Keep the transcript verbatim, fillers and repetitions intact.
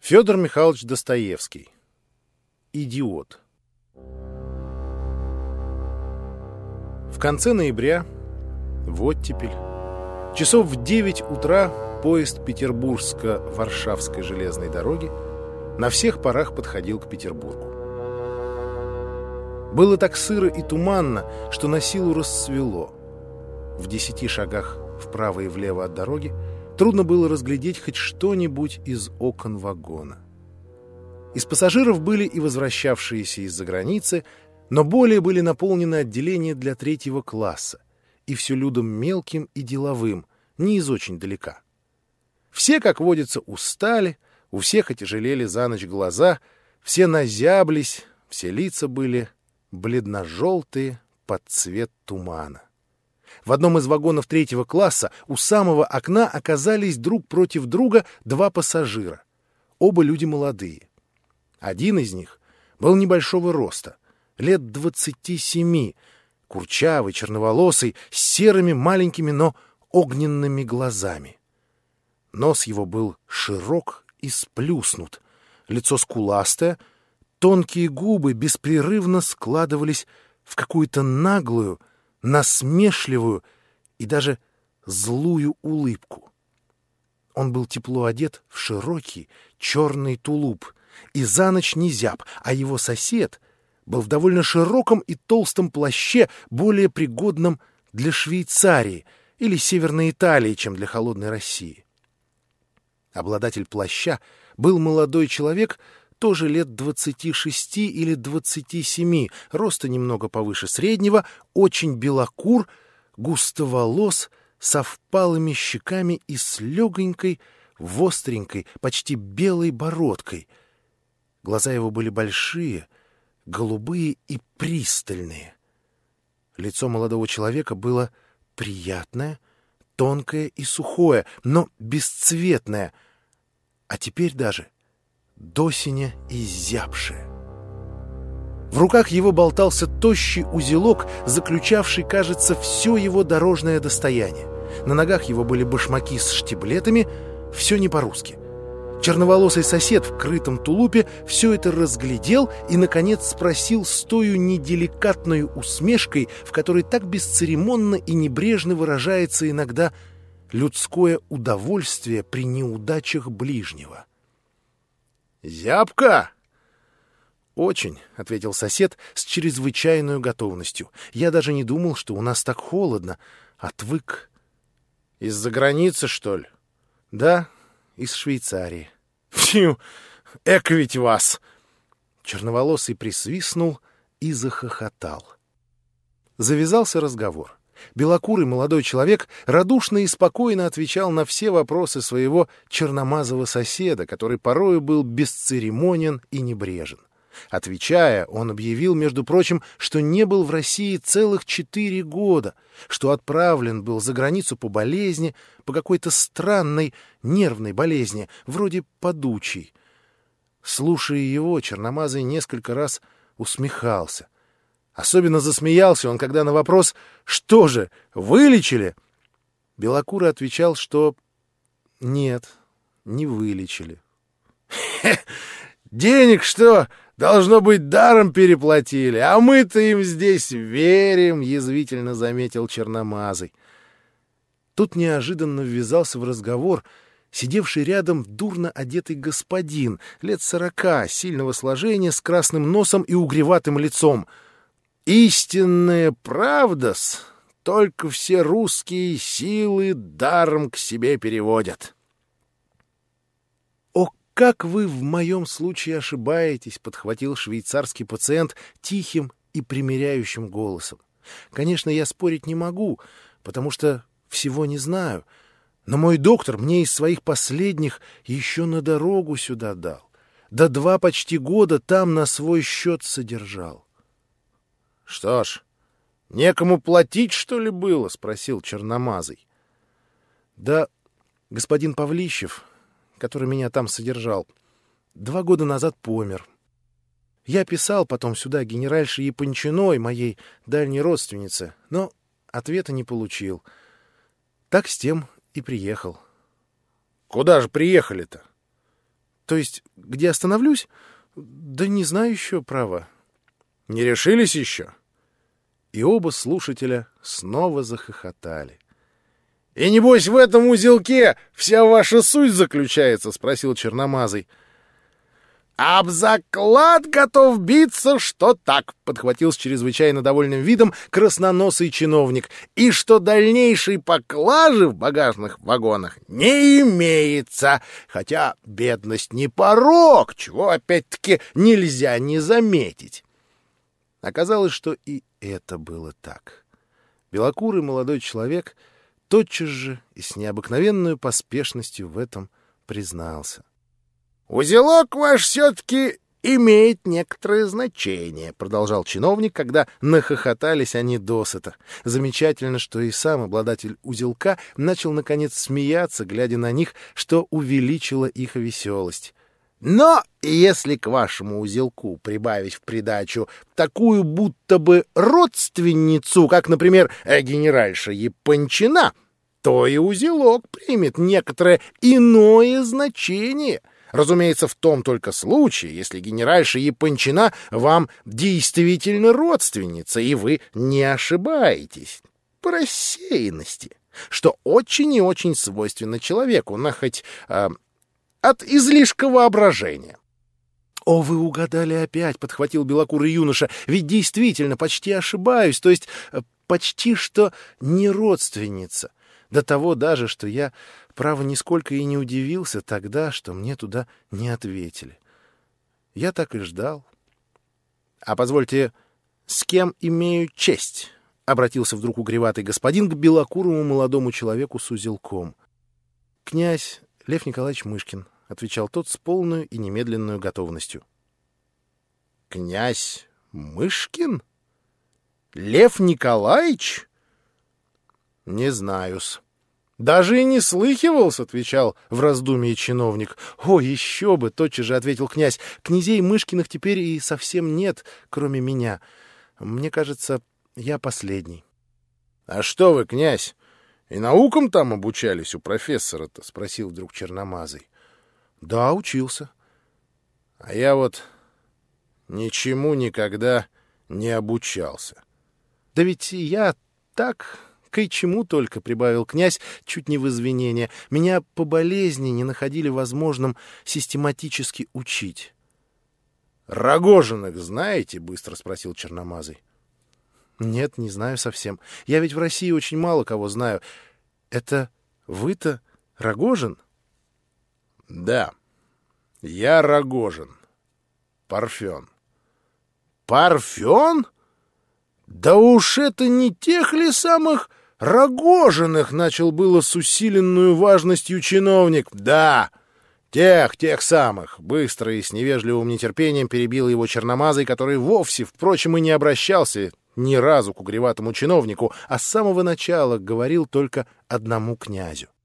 Федор Михайлович Достоевский. Идиот. В конце ноября, в оттепель, часов в девять утра поезд Петербургско-Варшавской железной дороги на всех парах подходил к Петербургу. Было так сыро и туманно, что на силу рассвело. В десяти шагах вправо и влево от дороги трудно было разглядеть хоть что-нибудь из окон вагона. Из пассажиров были и возвращавшиеся из-за границы, но более были наполнены отделения для третьего класса, и все людом мелким и деловым, не из очень далека. Все, как водится, устали, у всех отяжелели за ночь глаза, все назяблись, все лица были бледно-желтые под цвет тумана. В одном из вагонов третьего класса у самого окна оказались друг против друга два пассажира. Оба люди молодые. Один из них был небольшого роста, лет двадцати семи, курчавый, черноволосый, с серыми маленькими, но огненными глазами. Нос его был широк и сплюснут, лицо скуластое, тонкие губы беспрерывно складывались в какую-то наглую, насмешливую и даже злую улыбку. Он был тепло одет в широкий черный тулуп и за ночь не зяб, а его сосед был в довольно широком и толстом плаще, более пригодном для Швейцарии или Северной Италии, чем для холодной России. Обладатель плаща был молодой человек, тоже лет двадцати шести или двадцати семи, роста немного повыше среднего, очень белокур, густоволос, со впалыми щеками и с легонькой, востренькой, почти белой бородкой. Глаза его были большие, голубые и пристальные. Лицо молодого человека было приятное, тонкое и сухое, но бесцветное, а теперь даже досеня изябшее. В руках его болтался тощий узелок, заключавший, кажется, все его дорожное достояние. На ногах его были башмаки с штиблетами, все не по-русски. Черноволосый сосед в крытом тулупе все это разглядел и, наконец, спросил с тою неделикатной усмешкой, в которой так бесцеремонно и небрежно выражается иногда людское удовольствие при неудачах ближнего. «Зябко?» «Очень», — ответил сосед с чрезвычайной готовностью. «Я даже не думал, что у нас так холодно. Отвык». «Из-за границы, что ли?» «Да, из Швейцарии». «Фью, эк ведь вас!» Черноволосый присвистнул и захохотал. Завязался разговор. Белокурый молодой человек радушно и спокойно отвечал на все вопросы своего черномазого соседа, который порою был бесцеремонен и небрежен. Отвечая, он объявил, между прочим, что не был в России целых четыре года, что отправлен был за границу по болезни, по какой-то странной нервной болезни, вроде подучей. Слушая его, черномазый несколько раз усмехался. Особенно засмеялся он, когда на вопрос «Что же, вылечили?» Белокурый отвечал, что «Нет, не вылечили». «Денег что, должно быть, даром переплатили, а мы-то им здесь верим», — язвительно заметил черномазый. Тут неожиданно ввязался в разговор сидевший рядом дурно одетый господин, лет сорока, сильного сложения, с красным носом и угреватым лицом. «Истинная правда-с, только все русские силы даром к себе переводят». «О, как вы в моем случае ошибаетесь», — подхватил швейцарский пациент тихим и примиряющим голосом. «Конечно, я спорить не могу, потому что всего не знаю, но мой доктор мне из своих последних еще на дорогу сюда дал, да два почти года там на свой счет содержал». «Что ж, некому платить, что ли, было?» — спросил черномазый. «Да господин Павлищев, который меня там содержал, два года назад помер. Я писал потом сюда генеральше Япончиной, моей дальней родственнице, но ответа не получил. Так с тем и приехал». «Куда же приехали-то?» То есть, где остановлюсь? Да не знаю еще, право. Не решились еще? И оба слушателя снова захохотали. — И небось в этом узелке вся ваша суть заключается? — спросил Черномазый. — Об заклад готов биться, что так, — подхватил с чрезвычайно довольным видом красноносый чиновник, — и что дальнейшей поклажи в багажных вагонах не имеется, хотя бедность не порок, чего опять-таки нельзя не заметить. Оказалось, что и это было так. Белокурый молодой человек тотчас же и с необыкновенной поспешностью в этом признался. — Узелок ваш все-таки имеет некоторое значение, — продолжал чиновник, когда нахохотались они досыта. Замечательно, что и сам обладатель узелка начал, наконец, смеяться, глядя на них, что увеличило их веселость. Но если к вашему узелку прибавить в придачу такую будто бы родственницу, как, например, генеральша Япончина, то и узелок примет некоторое иное значение. Разумеется, в том только случае, если генеральша Япончина вам действительно родственница, и вы не ошибаетесь по рассеянности, что очень и очень свойственно человеку, на хоть... Э, от излишка воображения. — О, вы угадали опять, — подхватил белокурый юноша, — ведь действительно почти ошибаюсь, то есть почти что не родственница. До того даже, что я, право, нисколько и не удивился тогда, что мне туда не ответили. Я так и ждал. — А позвольте, с кем имею честь? — обратился вдруг угреватый господин к белокурому молодому человеку с узелком. — Князь Лев Николаевич Мышкин, — отвечал тот с полной и немедленной готовностью. — Князь Мышкин? Лев Николаевич? — Не знаю-с. — Даже и не слыхивался, — отвечал в раздумье чиновник. — О, еще бы! — тотчас же ответил князь. — Князей Мышкиных теперь и совсем нет, кроме меня. Мне кажется, я последний. — А что вы, князь, и наукам там обучались у профессора-то? — спросил вдруг Черномазый. — Да, учился. — А я вот ничему никогда не обучался. — Да ведь я так, кое-чему только, — прибавил князь, чуть не в извинение. Меня по болезни не находили возможным систематически учить. — Рогожиных знаете? — быстро спросил Черномазый. — Нет, не знаю совсем. Я ведь в России очень мало кого знаю. Это вы-то Рогожин? — Да, я Рогожин. Парфен. — Парфен? Да уж это не тех ли самых Рогожиных? — начал было с усиленную важностью чиновник. — Да, тех, тех самых. Быстро и с невежливым нетерпением перебил его Черномазый, который вовсе, впрочем, и не обращался ни разу к угреватому чиновнику, а с самого начала говорил только одному князю.